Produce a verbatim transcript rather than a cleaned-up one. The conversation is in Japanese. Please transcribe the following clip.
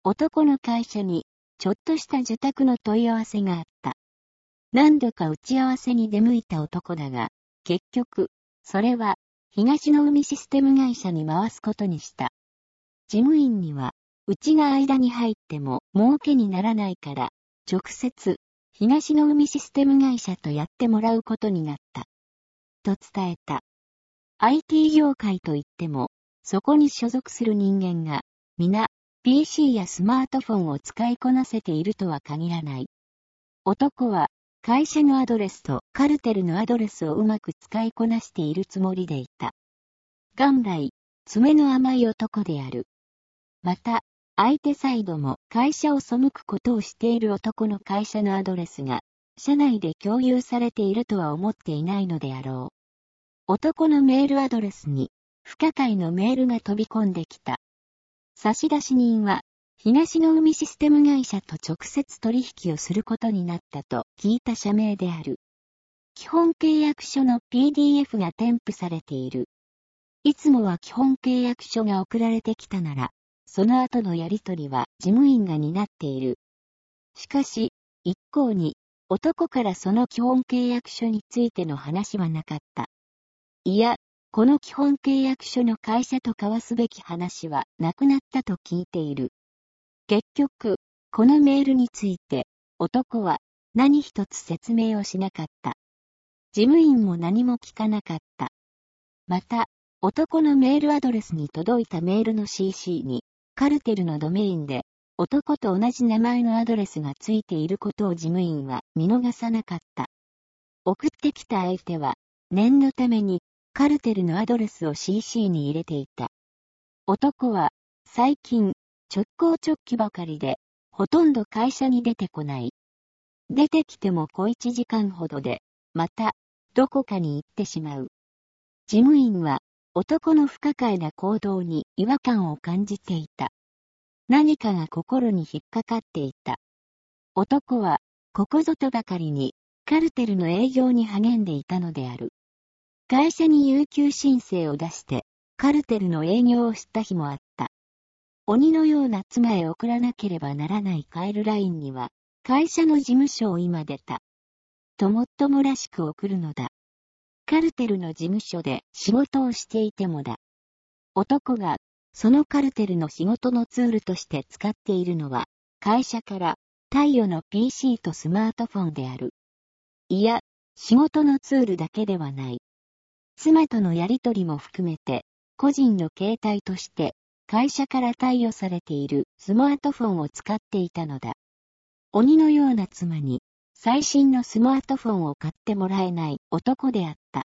男の会社に、ちょっとした受託の問い合わせがあった。何度か打ち合わせに出向いた男だが、結局、それは、東の海システム会社に回すことにした。事務員には、うちが間に入っても儲けにならないから、直接、東の海システム会社とやってもらうことになった。と伝えた。アイティー 業界といっても、そこに所属する人間が、皆、ピーシー やスマートフォンを使いこなせているとは限らない。男は、会社のアドレスとカルテルのアドレスをうまく使いこなしているつもりでいた。元来、爪の甘い男である。また、相手サイドも会社を背くことをしている男の会社のアドレスが、社内で共有されているとは思っていないのであろう。男のメールアドレスに、不可解のメールが飛び込んできた。差出人は、東の海システム会社と直接取引をすることになったと聞いた社名である。基本契約書の ピーディーエフ が添付されている。いつもは基本契約書が送られてきたなら、その後のやり取りは事務員が担っている。しかし、一向に男からその基本契約書についての話はなかった。いや、この基本契約書の会社と交わすべき話はなくなったと聞いている。結局、このメールについて、男は何一つ説明をしなかった。事務員も何も聞かなかった。また、男のメールアドレスに届いたメールの シーシー に、カルテルのドメインで、男と同じ名前のアドレスがついていることを事務員は見逃さなかった。送ってきた相手は、念のために、カルテルのアドレスを シーシー に入れていた。男は、最近、直行直帰ばかりで、ほとんど会社に出てこない。出てきても小一時間ほどで、また、どこかに行ってしまう。事務員は、男の不可解な行動に違和感を感じていた。何かが心に引っかかっていた。男は、ここぞとばかりに、カルテルの営業に励んでいたのである。会社に有給申請を出して、カルテルの営業を知った日もあった。鬼のような妻へ送らなければならないカエルラインには、会社の事務所を今出た。ともっともらしく送るのだ。カルテルの事務所で仕事をしていてもだ。男が、そのカルテルの仕事のツールとして使っているのは、会社から貸与の ピーシー とスマートフォンである。いや、仕事のツールだけではない。妻とのやりとりも含めて、個人の携帯として、会社から貸与されているスマートフォンを使っていたのだ。鬼のような妻に、最新のスマートフォンを買ってもらえない男であった。